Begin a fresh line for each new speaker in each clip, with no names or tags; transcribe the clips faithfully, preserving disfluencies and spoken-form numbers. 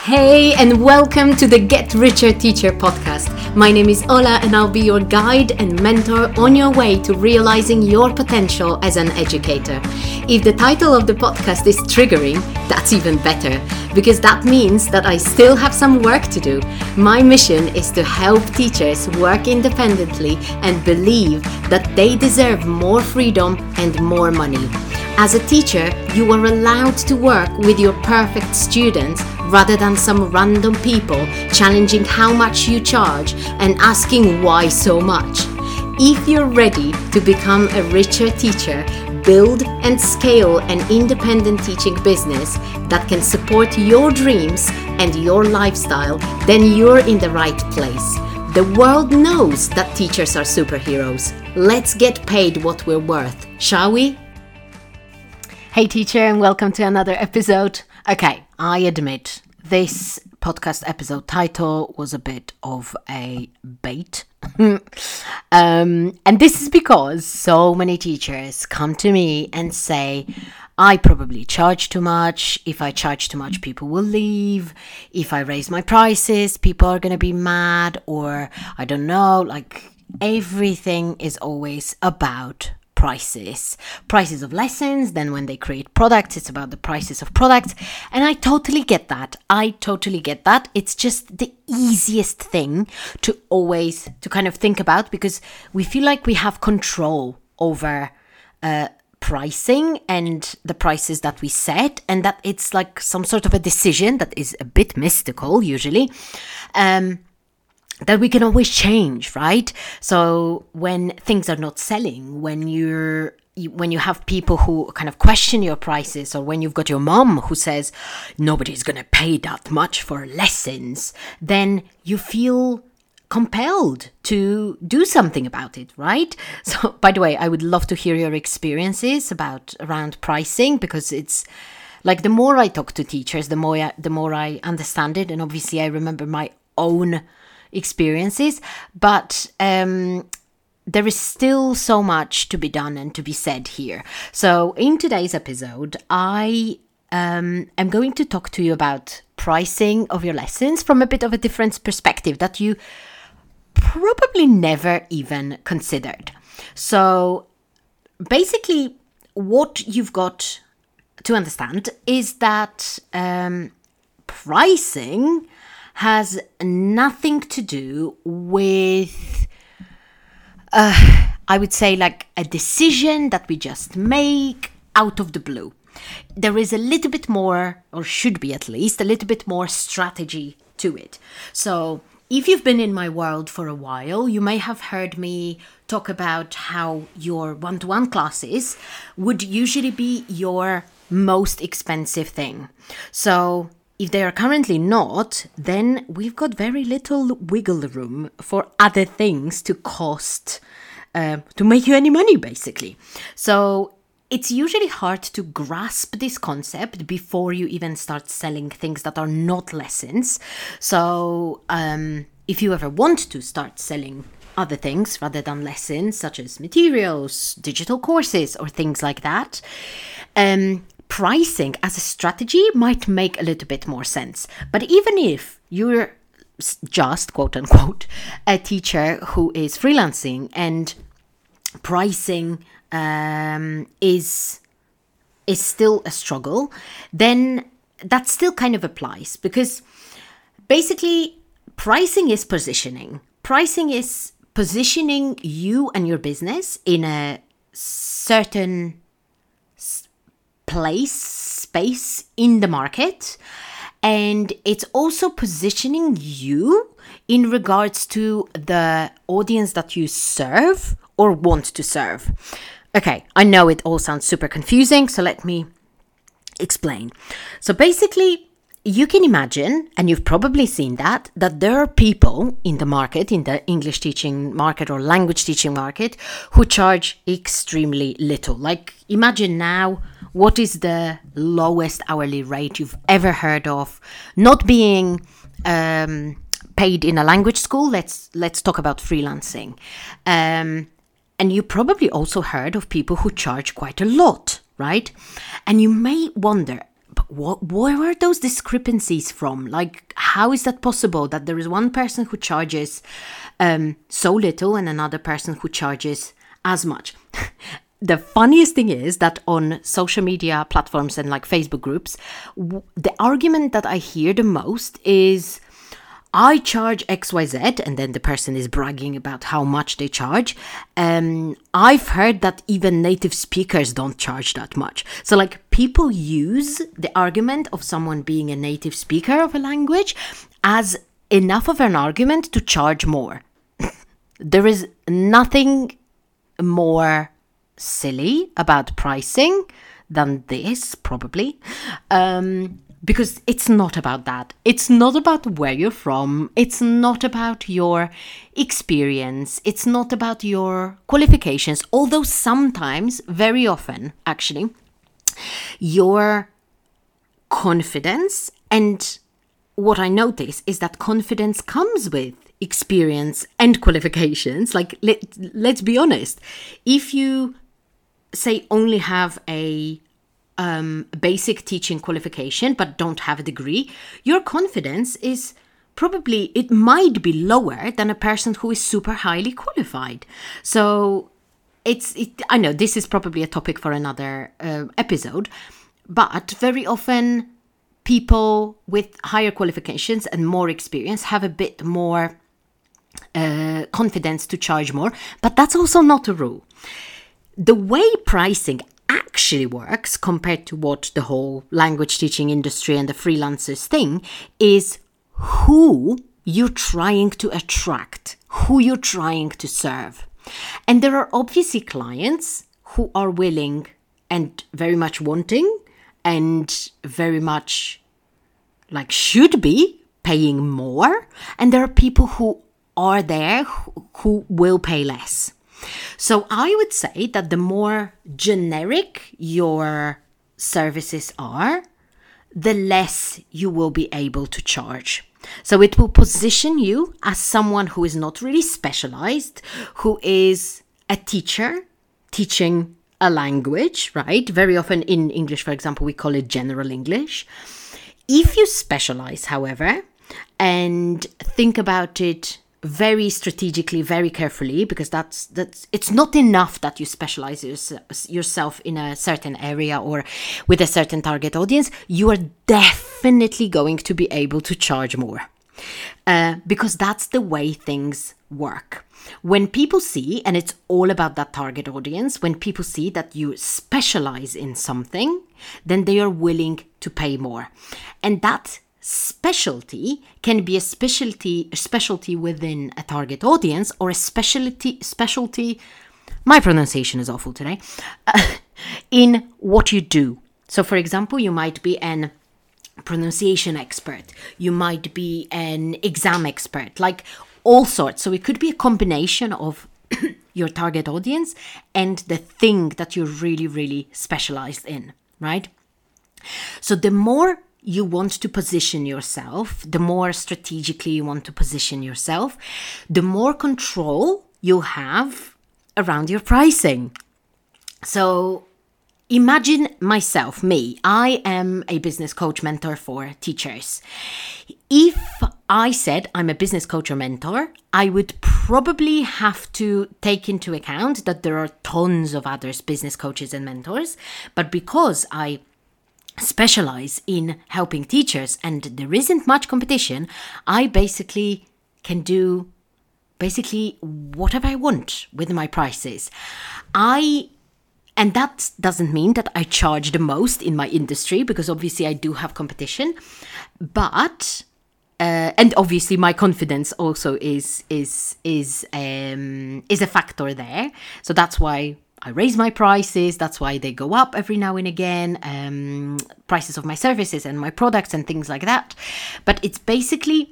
Hey, and welcome to the Get Richer Teacher podcast. My name is Ola, and I'll be your guide and mentor on your way to realizing your potential as an educator. If the title of the podcast is triggering, that's even better, because that means that I still have some work to do. My mission is to help teachers work independently and believe that they deserve more freedom and more money. As a teacher, you are allowed to work with your perfect students rather than some random people challenging how much you charge and asking why so much. If you're ready to become a richer teacher, build and scale an independent teaching business that can support your dreams and your lifestyle, then you're in the right place. The world knows that teachers are superheroes. Let's get paid what we're worth, shall we? Hey teacher, and welcome to another episode. Okay, I admit this podcast episode title was a bit of a bait. um, and this is because so many teachers come to me and say, I probably charge too much. If I charge too much, people will leave. If I raise my prices, people are going to be mad. Or I don't know, like everything is always about prices, prices of lessons. Then when they create products, it's about the prices of products. And I totally get that. I totally get that. It's just the easiest thing to always, to kind of think about, because we feel like we have control over uh, pricing and the prices that we set, and that it's like some sort of a decision that is a bit mystical usually. Um, that we can always change, right? So when things are not selling, when you're you, when you have people who kind of question your prices, or when you've got your mom who says nobody's going to pay that much for lessons, then you feel compelled to do something about it, right? So by the way, I would love to hear your experiences about around pricing, because it's like the more I talk to teachers, the more I, the more I understand it. And obviously I remember my own experiences, but um, there is still so much to be done and to be said here. So in today's episode, I um, am going to talk to you about pricing of your lessons from a bit of a different perspective that you probably never even considered. So basically, what you've got to understand is that um, pricing has nothing to do with, uh, I would say, like a decision that we just make out of the blue. There is a little bit more, or should be at least, a little bit more strategy to it. So if you've been in my world for a while, you may have heard me talk about how your one-to-one classes would usually be your most expensive thing. So if they are currently not, then we've got very little wiggle room for other things to cost, uh, to make you any money, basically. So it's usually hard to grasp this concept before you even start selling things that are not lessons. So um, if you ever want to start selling other things rather than lessons, such as materials, digital courses, or things like that, um, pricing as a strategy might make a little bit more sense. But even if you're just, quote unquote, a teacher who is freelancing and pricing um, is is still a struggle, then that still kind of applies, because basically pricing is positioning. Pricing is positioning you and your business in a certain place, space in the market, and it's also positioning you in regards to the audience that you serve or want to serve. Okay, I know it all sounds super confusing, so let me explain. So basically, you can imagine, and you've probably seen that, that there are people in the market, in the English teaching market or language teaching market, who charge extremely little. Like, imagine now, what is the lowest hourly rate you've ever heard of? Not being um, paid in a language school, let's let's talk about freelancing. Um, and you probably also heard of people who charge quite a lot, right? And you may wonder, but what, where are those discrepancies from? Like, how is that possible that there is one person who charges um, so little and another person who charges as much? The funniest thing is that on social media platforms and like Facebook groups, w- the argument that I hear the most is, I charge X Y Z, and then the person is bragging about how much they charge. Um, I've heard that even native speakers don't charge that much. So like people use the argument of someone being a native speaker of a language as enough of an argument to charge more. There is nothing more silly about pricing than this, probably. Um, Because it's not about that. It's not about where you're from. It's not about your experience. It's not about your qualifications. Although sometimes, very often, actually, your confidence, and what I notice is that confidence comes with experience and qualifications. Like, let, let's be honest. If you, say, only have a Um, basic teaching qualification but don't have a degree, your confidence is probably, it might be lower than a person who is super highly qualified. So it's, it, I know this is probably a topic for another uh, episode, but very often people with higher qualifications and more experience have a bit more uh, confidence to charge more, but that's also not a rule. The way pricing actually works compared to what the whole language teaching industry and the freelancers thing is who you're trying to attract, who you're trying to serve. And there are obviously clients who are willing and very much wanting and very much like should be paying more. And there are people who are there who, who will pay less. So I would say that the more generic your services are, the less you will be able to charge. So it will position you as someone who is not really specialized, who is a teacher teaching a language, right? Very often in English, for example, we call it general English. If you specialize, however, and think about it very strategically, very carefully, because that's that's it's not enough that you specialize yours, yourself in a certain area or with a certain target audience. You are definitely going to be able to charge more uh, because that's the way things work. When people see, and it's all about that target audience, when people see that you specialize in something, then they are willing to pay more. And that specialty can be a specialty a specialty within a target audience, or a specialty specialty my pronunciation is awful today uh, in what you do. So for example, you might be an pronunciation expert, you might be an exam expert, like all sorts. So it could be a combination of your target audience and the thing that you're really really specialized in, right? So the more you want to position yourself, the more strategically you want to position yourself, the more control you have around your pricing. So imagine myself, me, I am a business coach mentor for teachers. If I said I'm a business coach or mentor, I would probably have to take into account that there are tons of other business coaches and mentors, but because I specialize in helping teachers and there isn't much competition, I basically can do basically whatever I want with my prices. I and that doesn't mean that I charge the most in my industry, because obviously I do have competition, but uh, and obviously my confidence also is is is um is a factor there. So that's why I raise my prices. That's why they go up every now and again, um, prices of my services and my products and things like that. But it's basically,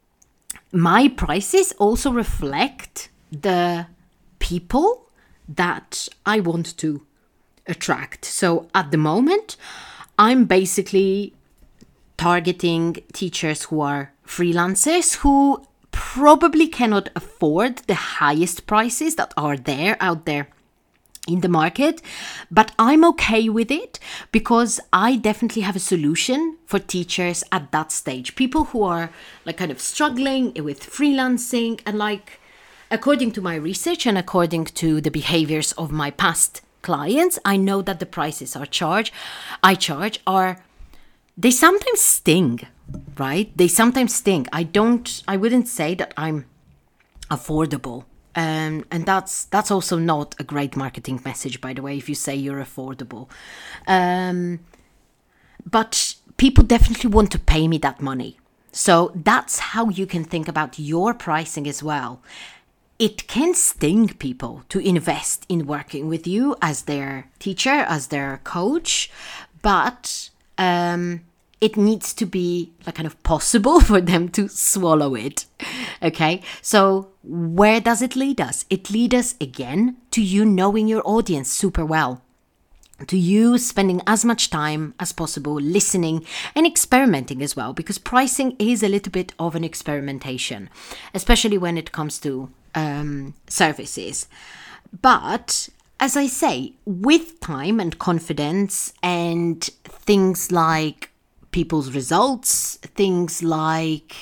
my prices also reflect the people that I want to attract. So at the moment, I'm basically targeting teachers who are freelancers who probably cannot afford the highest prices that are there out there in the market, but I'm okay with it because I definitely have a solution for teachers at that stage. People who are like kind of struggling with freelancing, and like according to my research and according to the behaviors of my past clients, I know that the prices are charged I charge are they sometimes sting, right? They sometimes sting. I don't I wouldn't say that I'm affordable. Um, and that's that's also not a great marketing message, by the way, if you say you're affordable. Um, but people definitely want to pay me that money. So that's how you can think about your pricing as well. It can sting people to invest in working with you as their teacher, as their coach, but um, it needs to be like kind of possible for them to swallow it. Okay, so where does it lead us? It leads us again to you knowing your audience super well, to you spending as much time as possible listening and experimenting as well, because pricing is a little bit of an experimentation, especially when it comes to um, services. But as I say, with time and confidence and things like people's results, things like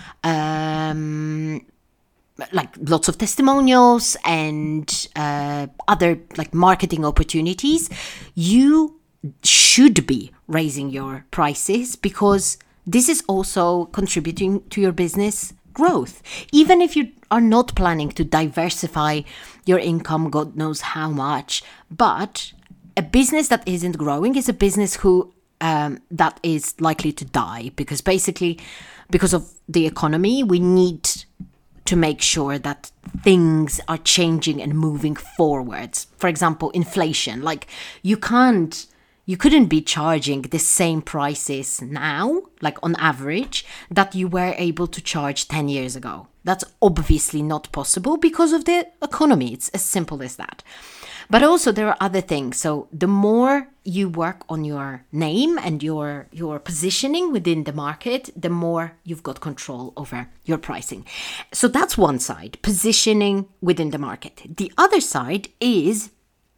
um, like lots of testimonials and uh, other like marketing opportunities, you should be raising your prices because this is also contributing to your business growth. Even if you are not planning to diversify your income, God knows how much, but a business that isn't growing is a business who um, that is likely to die, because basically because of the economy, we need to make sure that things are changing and moving forwards. For example, inflation. Like you can't, you couldn't be charging the same prices now, like on average, that you were able to charge ten years ago. That's obviously not possible because of the economy. It's as simple as that. But also there are other things. So the more you work on your name and your your positioning within the market, the more you've got control over your pricing. So that's one side, positioning within the market. The other side is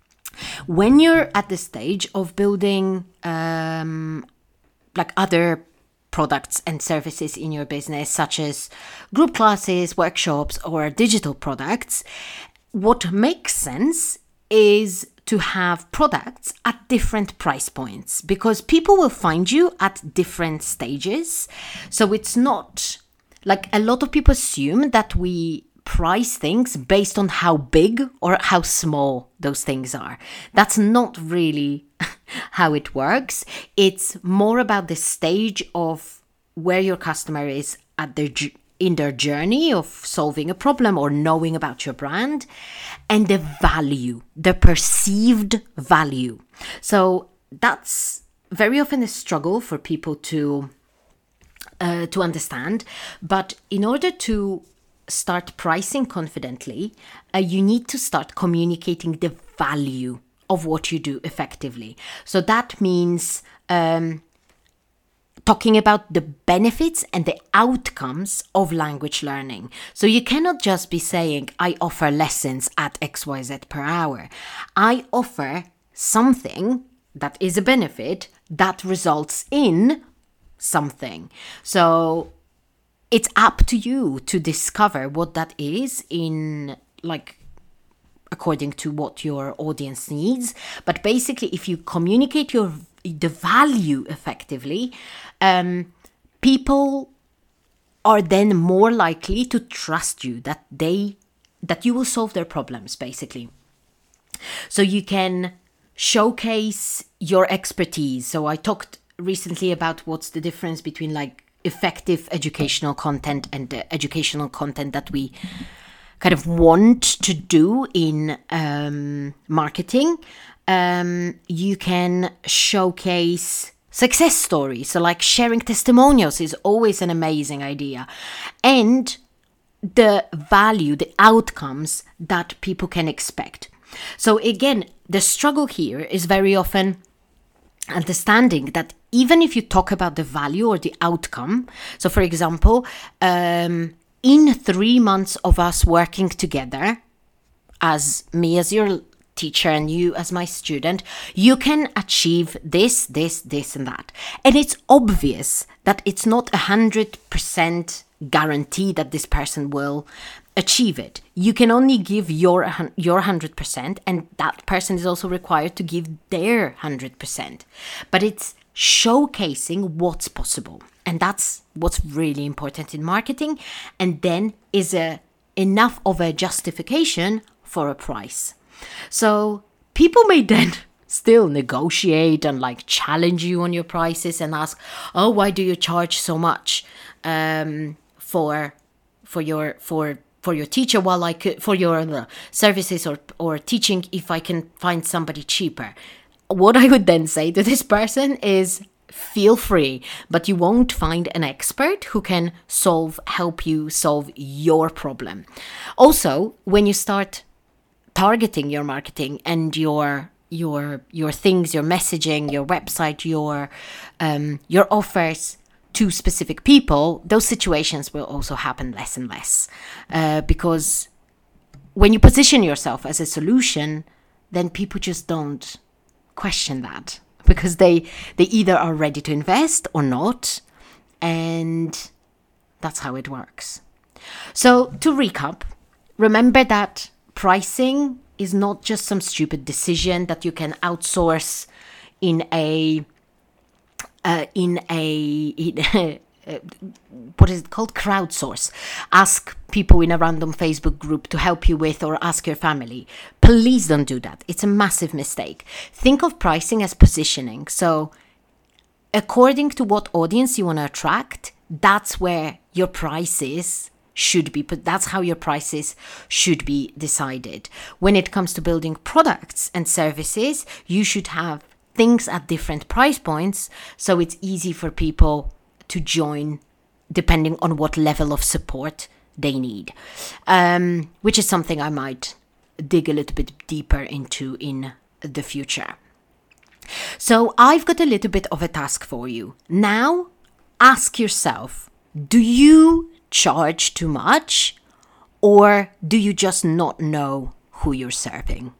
when you're at the stage of building um, like other products and services in your business, such as group classes, workshops, or digital products, what makes sense is to have products at different price points, because people will find you at different stages. So it's not like a lot of people assume that we price things based on how big or how small those things are. That's not really how it works. It's more about the stage of where your customer is at their in their journey of solving a problem or knowing about your brand, and the value, the perceived value. So that's very often a struggle for people to uh, to understand. But in order to start pricing confidently, uh, you need to start communicating the value of what you do effectively. So that means um, talking about the benefits and the outcomes of language learning. So you cannot just be saying, I offer lessons at X Y Z per hour. I offer something that is a benefit that results in something. So it's up to you to discover what that is in like according to what your audience needs. But basically, if you communicate your the value effectively, um, people are then more likely to trust you, that they that you will solve their problems, basically. So you can showcase your expertise. So I talked recently about what's the difference between like effective educational content and the educational content that we kind of want to do in um, marketing. Um, you can showcase success stories. So like sharing testimonials is always an amazing idea. And the value, the outcomes that people can expect. So again, the struggle here is very often understanding that even if you talk about the value or the outcome, so for example, um, in three months of us working together, as me as your teacher and you as my student, you can achieve this, this, this and that. And it's obvious that it's not a hundred percent guarantee that this person will achieve it. You can only give your your one hundred percent, and that person is also required to give their one hundred percent. But it's showcasing what's possible, and that's what's really important in marketing, and then is a enough of a justification for a price. So people may then still negotiate and like challenge you on your prices and ask, oh, why do you charge so much um, for for your for for your teacher while I could for your uh, services or or teaching if I can find somebody cheaper? What I would then say to this person is, feel free, but you won't find an expert who can solve, help you solve your problem. Also, when you start targeting your marketing and your your your things, your messaging, your website, your um, your offers to specific people, those situations will also happen less and less. Uh, because when you position yourself as a solution, then people just don't question that, because they they either are ready to invest or not, and that's how it works. So to recap, remember that pricing is not just some stupid decision that you can outsource in a uh, in a in a, what is it called? Crowdsource. Ask people in a random Facebook group to help you with, or ask your family. Please don't do that. It's a massive mistake. Think of pricing as positioning. So according to what audience you want to attract, that's where your prices should be put. That's how your prices should be decided. When it comes to building products and services, you should have things at different price points, so it's easy for people to join depending on what level of support they need, um, which is something I might dig a little bit deeper into in the future. So I've got a little bit of a task for you. Now, ask yourself, do you charge too much, or do you just not know who you're serving?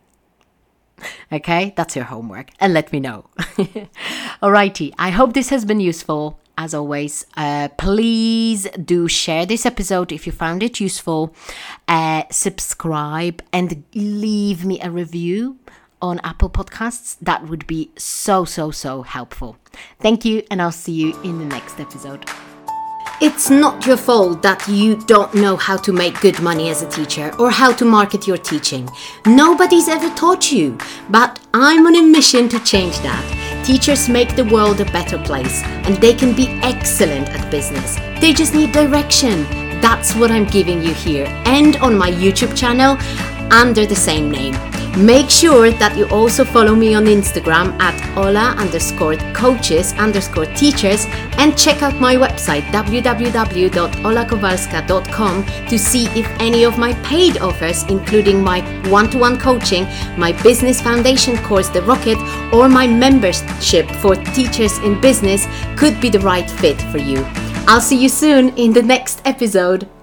Okay, that's your homework, and let me know. Alrighty, I hope this has been useful. As always, uh, please do share this episode if you found it useful. Uh, subscribe and leave me a review on Apple Podcasts. That would be so, so, so helpful. Thank you, and I'll see you in the next episode. It's not your fault that you don't know how to make good money as a teacher or how to market your teaching. Nobody's ever taught you, but I'm on a mission to change that. Teachers make the world a better place, and they can be excellent at business. They just need direction. That's what I'm giving you here and on my YouTube channel under the same name. Make sure that you also follow me on Instagram at Ola underscore coaches underscore teachers, and check out my website w w w dot ola kowalska dot com to see if any of my paid offers, including my one-to-one coaching, my business foundation course, The Rocket, or my membership for teachers in business could be the right fit for you. I'll see you soon in the next episode.